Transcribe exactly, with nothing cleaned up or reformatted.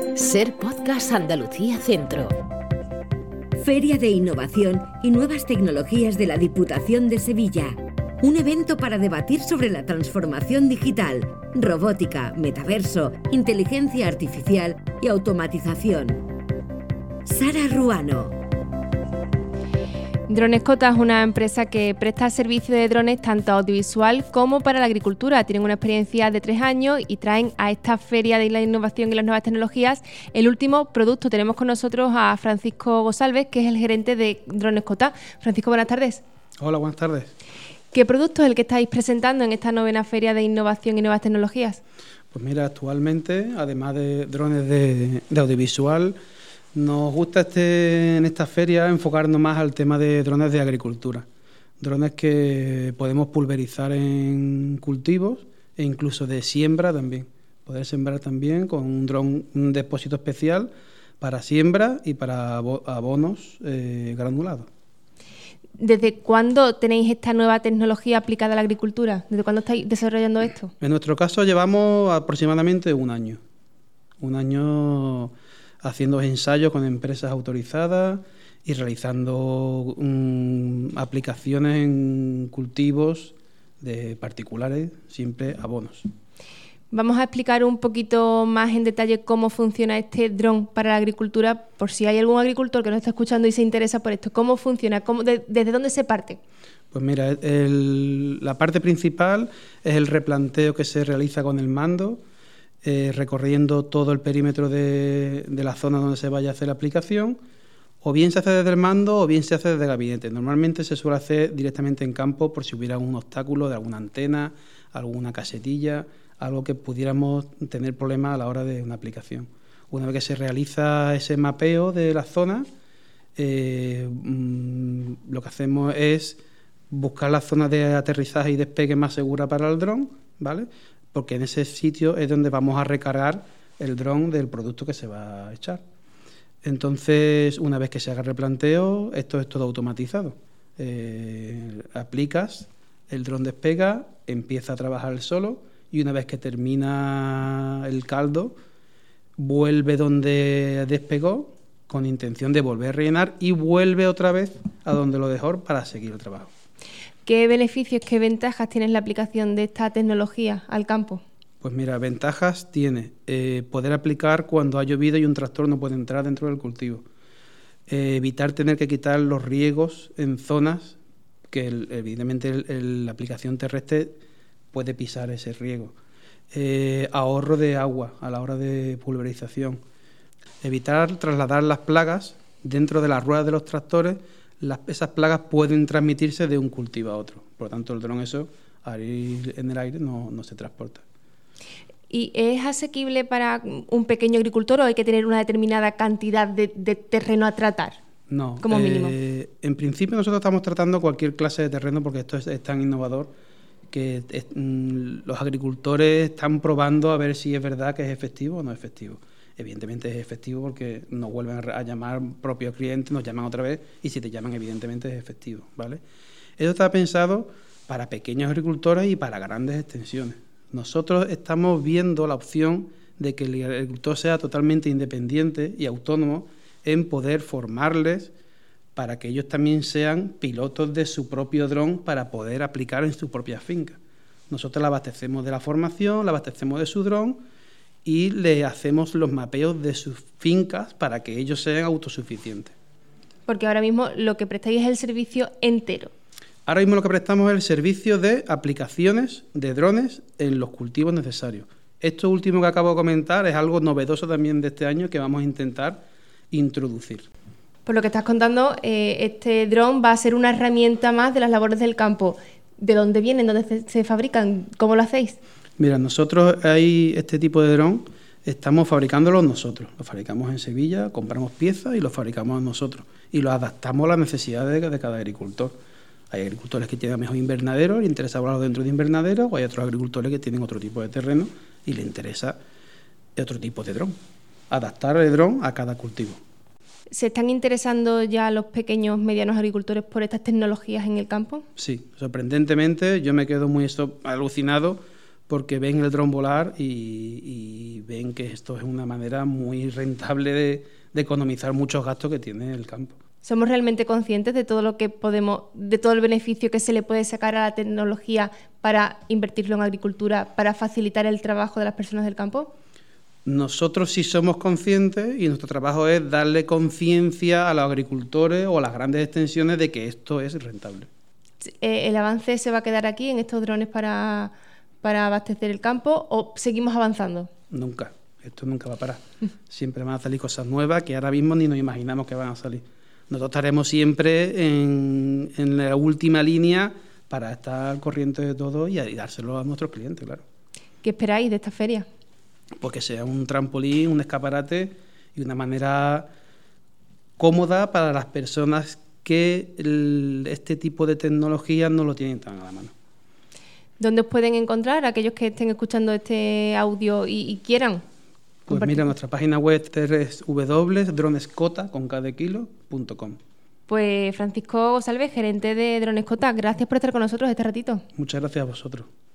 Ser Podcast Andalucía Centro. Feria de Innovación y Nuevas Tecnologías de la Diputación de Sevilla. Un evento para debatir sobre la transformación digital, robótica, metaverso, inteligencia artificial y automatización. Sara Ruano. Dronescota es una empresa que presta servicio de drones tanto audiovisual como para la agricultura. Tienen una experiencia de tres años y traen a esta Feria de la Innovación y las Nuevas Tecnologías el último producto. Tenemos con nosotros a Francisco González, que es el gerente de Dronescota. Francisco, buenas tardes. Hola, buenas tardes. ¿Qué producto es el que estáis presentando en esta novena Feria de Innovación y Nuevas Tecnologías? Pues mira, actualmente, además de drones de, de audiovisual, nos gusta este, en esta feria enfocarnos más al tema de drones de agricultura. Drones que podemos pulverizar en cultivos e incluso de siembra también. Poder sembrar también con un dron, un depósito especial para siembra y para abonos eh, granulados. ¿Desde cuándo tenéis esta nueva tecnología aplicada a la agricultura? ¿Desde cuándo estáis desarrollando esto? En nuestro caso llevamos aproximadamente un año. Un año haciendo ensayos con empresas autorizadas y realizando um, aplicaciones en cultivos de particulares, siempre abonos. Vamos a explicar un poquito más en detalle cómo funciona este dron para la agricultura, por si hay algún agricultor que nos está escuchando y se interesa por esto. ¿Cómo funciona? ¿Cómo, de, ¿Desde dónde se parte? Pues mira, el, la parte principal es el replanteo que se realiza con el mando, eh, recorriendo todo el perímetro de, de la zona donde se vaya a hacer la aplicación. O bien se hace desde el mando o bien se hace desde el gabinete. Normalmente se suele hacer directamente en campo por si hubiera un obstáculo de alguna antena, alguna casetilla, algo que pudiéramos tener problemas a la hora de una aplicación. Una vez que se realiza ese mapeo de la zona, eh, mmm, lo que hacemos es buscar la zona de aterrizaje y despegue más segura para el dron, ¿vale? Porque en ese sitio es donde vamos a recargar el dron del producto que se va a echar. Entonces, una vez que se haga el replanteo, esto es todo automatizado. Eh, aplicas, el dron despega, empieza a trabajar el solo y una vez que termina el caldo, vuelve donde despegó con intención de volver a rellenar y vuelve otra vez a donde lo dejó para seguir el trabajo. ¿Qué beneficios, qué ventajas tiene la aplicación de esta tecnología al campo? Pues mira, ventajas tiene eh, poder aplicar cuando ha llovido y un tractor no puede entrar dentro del cultivo. Eh, evitar tener que quitar los riegos en zonas que el, evidentemente el, el, la aplicación terrestre puede pisar ese riego. Eh, ahorro de agua a la hora de pulverización. Evitar trasladar las plagas dentro de las ruedas de los tractores. Las, esas plagas pueden transmitirse de un cultivo a otro. Por lo tanto, el dron eso, al ir en el aire, no, no se transporta. ¿Y es asequible para un pequeño agricultor o hay que tener una determinada cantidad de, de terreno a tratar? No, como mínimo. Eh, en principio nosotros estamos tratando cualquier clase de terreno porque esto es, es tan innovador que es, mm, los agricultores están probando a ver si es verdad que es efectivo o no es efectivo. Evidentemente es efectivo porque nos vuelven a llamar propios clientes, nos llaman otra vez y si te llaman evidentemente es efectivo, ¿vale? Esto está pensado para pequeños agricultores y para grandes extensiones. Nosotros estamos viendo la opción de que el agricultor sea totalmente independiente y autónomo en poder formarles para que ellos también sean pilotos de su propio dron para poder aplicar en su propia finca. Nosotros le abastecemos de la formación, le abastecemos de su dron y le hacemos los mapeos de sus fincas para que ellos sean autosuficientes. Porque ahora mismo lo que prestáis es el servicio entero. Ahora mismo lo que prestamos es el servicio de aplicaciones de drones en los cultivos necesarios. Esto último que acabo de comentar es algo novedoso también de este año que vamos a intentar introducir. Por lo que estás contando, eh, este dron va a ser una herramienta más de las labores del campo. ¿De dónde vienen? ¿Dónde se, se fabrican? ¿Cómo lo hacéis? Mira, nosotros hay este tipo de dron, estamos fabricándolos nosotros. Los fabricamos en Sevilla, compramos piezas y los fabricamos nosotros. Y los adaptamos a las necesidades de, de cada agricultor. Hay agricultores que tienen mejor invernadero, les interesa volarlo dentro de invernadero, o hay otros agricultores que tienen otro tipo de terreno y les interesa otro tipo de dron. Adaptar el dron a cada cultivo. ¿Se están interesando ya los pequeños, medianos agricultores por estas tecnologías en el campo? Sí, sorprendentemente yo me quedo muy alucinado porque ven el dron volar y, y ven que esto es una manera muy rentable de, de economizar muchos gastos que tiene el campo. ¿Somos realmente conscientes de todo lo que podemos, de todo el beneficio que se le puede sacar a la tecnología para invertirlo en agricultura, para facilitar el trabajo de las personas del campo? Nosotros sí somos conscientes y nuestro trabajo es darle conciencia a los agricultores o a las grandes extensiones de que esto es rentable. ¿El avance se va a quedar aquí en estos drones para, para abastecer el campo o seguimos avanzando? Nunca, esto nunca va a parar. Siempre van a salir cosas nuevas que ahora mismo ni nos imaginamos que van a salir. Nosotros estaremos siempre en, en la última línea para estar al corriente de todo y, y dárselo a nuestros clientes, claro. ¿Qué esperáis de esta feria? Pues que sea un trampolín, un escaparate y una manera cómoda para las personas que el, este tipo de tecnologías no lo tienen tan a la mano. ¿Dónde os pueden encontrar aquellos que estén escuchando este audio y, y quieran? Pues mira, nuestra página web es w w w punto dronescota con k de kilo punto com. Pues Francisco González, gerente de Dronescota, gracias por estar con nosotros este ratito. Muchas gracias a vosotros.